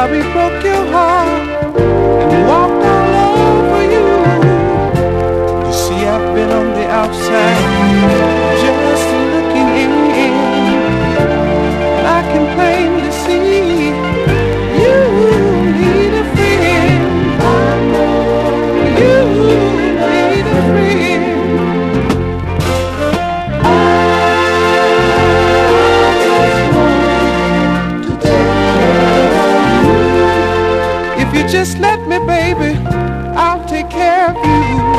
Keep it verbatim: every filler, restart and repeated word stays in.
we broke your heart and walked all over you. You see, I've been on the outside, just looking in. I can plainly see you need a friend. You need a friend. If you just let me, baby, I'll take care of you.